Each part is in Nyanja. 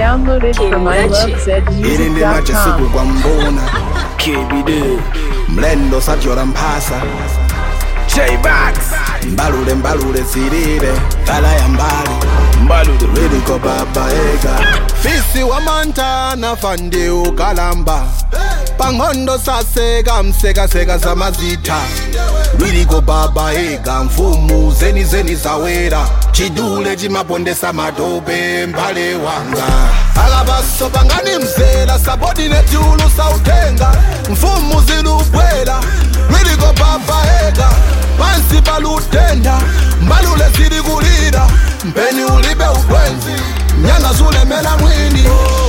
Downloaded from ilovezmusic.com. KBD Mlendo sajora mpasa J-Bax Mbalule sirire Kala ya Mbalude Ridiko baba ega Fisi wa mantana fandi ukalamba Pangondo sasega msega samazita Ridiko baba ega mfumu zeni zawera Chidule jimapondesa madobe mbale wanga Alabaso bangani mzela sabodineti ulu sautenga Mfumu zilubwela Ridiko baba ega Pansi balutenda Mbalule zili kulira Mpeni ulibe ukwenzi Nyanga zule mela mwini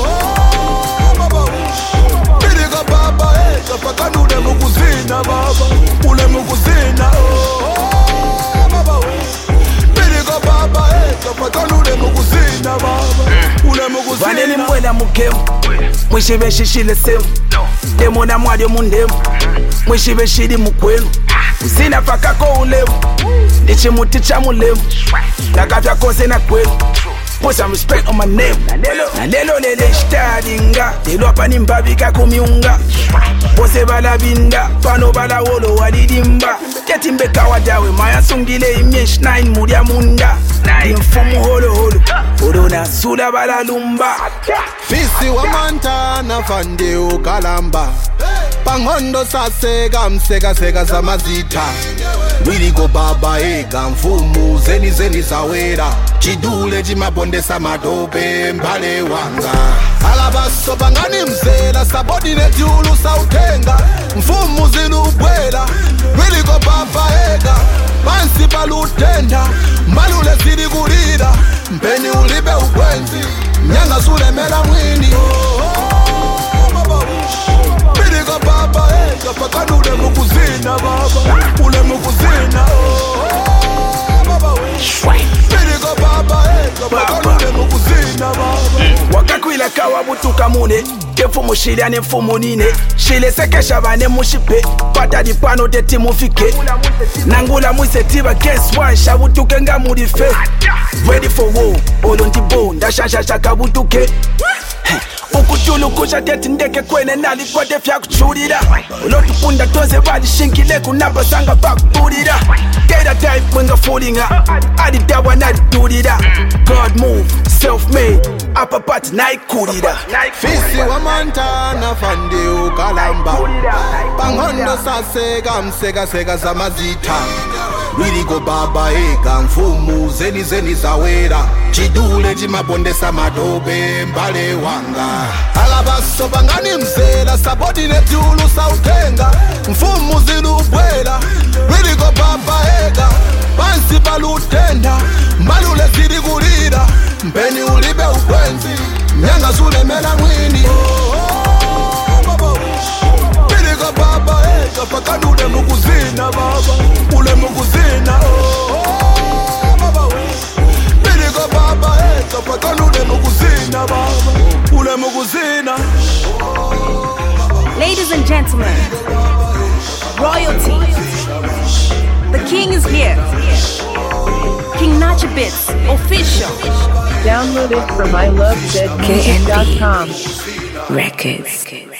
Bidika baba Kapaka ule mukuzina baba Ule mukuzina Bidika baba Kapaka ule mukuzina baba Ule mukuzina Vaneni mwela mukemu Mwishibe shishile semu Demo na mwadyo mundemu Mwishibe shidi mukwenu Usina fakako ulemu Nichimuti cha mulemu Nakafya kose na kwenu Put some respect on my name Nalelo lele shtadinga Lelo hapa ni mbabika kumiunga Bose bala binda Pano bala wolo wadidimba Ketimbe kawadawe Maya sungile imyesh 9 mudia munda Dimfumu holo Odo na sula bala lumba Fisi wa mantana fandi ukalamba Pangondo sasega msega samazita Ridiko baba ega mfumu zeni zawera Chidule jimapondesa madobe mbale wanga Alabaso bangani mzela sabodineti ulu sautenga Mfumu zilubwela Ridiko baba ega Pansi balutenda Mbalule zili kulira Mpeni ulibe ukwenzi Nyanga zule mela mwini Bidika baba Kapaka ule mukuzina baba Ule mukuzina Bidika baba Kapaka ule mukuzina baba Wakakwila kawa butuka mune Kefumu shilia ne mfumu nine Shile seke shabane mushipe Pata di pano teti mufike Nangula mwise tiba guess one Shabutuke nga mudife Ready for war Olo ntibo Ndashasha kabutuke Ukutulu kusha teti ndeke kwene nali kwa defya kuchurira Ulotupunda tonze bali shinkile kunaba sanga bakburira Data type mwenga fulinga Adidawa nadurira God move, self-made Upper part naikurira Fisi wa mantana fandi ukalamba Pangondo sasega msega samazita Ridiko baba ega mfumu zeni zawera Chidule jimapondesa madobe mbale wanga Alabaso bangani mzela sabodineti ulu sautenga Mfumu zilubwela Ridiko baba ega Pansi balutenda Mbalule zili kulira Mpeni ulibe ukwenzi Nyanga zule mela mwini Bidika baba Kapaka ule mukuzina baba Ule mukuzina Bidika baba Kapaka ule mukuzina baba Ule mukuzina Ladies and gentlemen, royalty, the king is here. King Nacha Bits, official. Downloaded from ilovezmusic.com. Records.